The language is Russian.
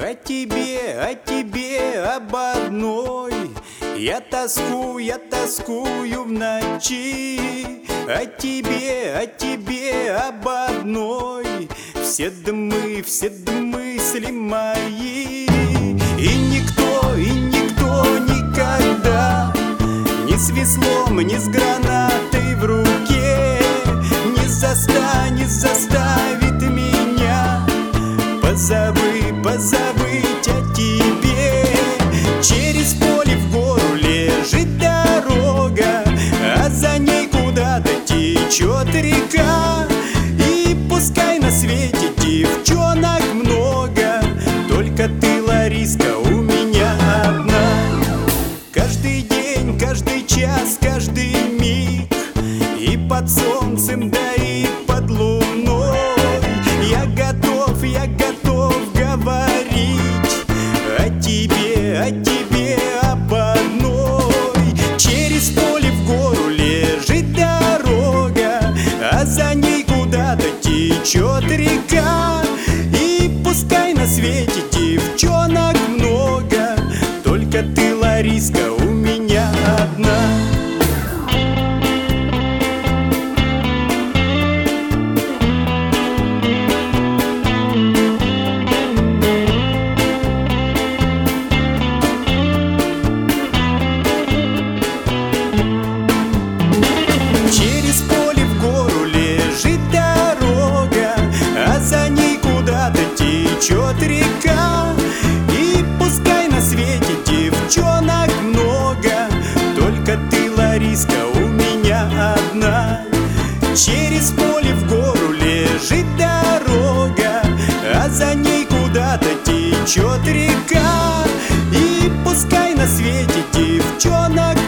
о тебе, об одной. Я тоскую в ночи. О тебе, об одной. Все мысли мои. И никто никогда ни с веслом, ни с гранатой в руке не заставит меня позабыть о тебе. Через поле в гору лежит дорога, а за ней куда-то течет река. И пускай на свете девчонок много, только ты, Лариска, у меня одна. Каждый день, каждый час, каждый миг, и под солнцем, да и под луной я готов говорить о тебе, об одной. Через поле в гору лежит дорога, а за ней куда-то течет река. И пускай на свете девчонок много, только ты, Лариска, у меня одна. Через поле в гору лежит дорога, а за ней куда-то течет река. И пускай на свете девчонок много, только ты, Лариска, у меня одна. Через поле в гору лежит дорога, а за ней куда-то течет река. И пускай на свете девчонок